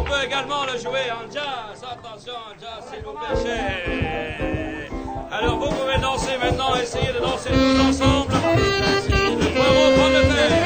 peut également le jouer en jazz. Attention, en jazz, s'il vous plaît. Alors, vous pouvez danser maintenant, essayez de danser tous ensemble. Le poireau prend de terre.